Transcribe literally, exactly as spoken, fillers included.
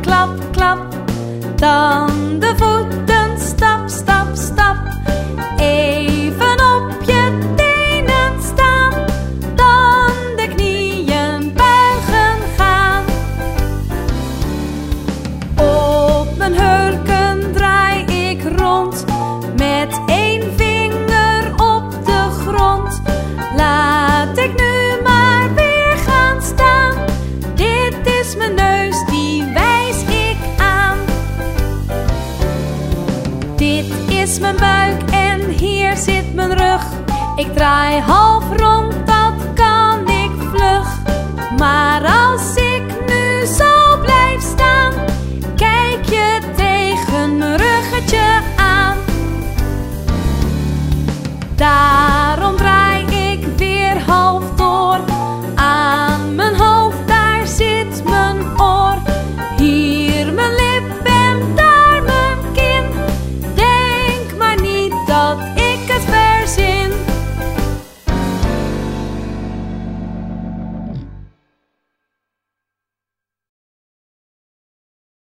klap, klap. Dan de voeten, stap, stap, stap. Even op je tenen staan. Dan de knieën buigen gaan. Op mijn hurken draai ik rond. Met één vinger op de grond. Laat ik nu maar weer gaan staan. Dit is mijn neus, die wijs ik aan. Dit is mijn buik en hier zit mijn rug. Ik draai half rond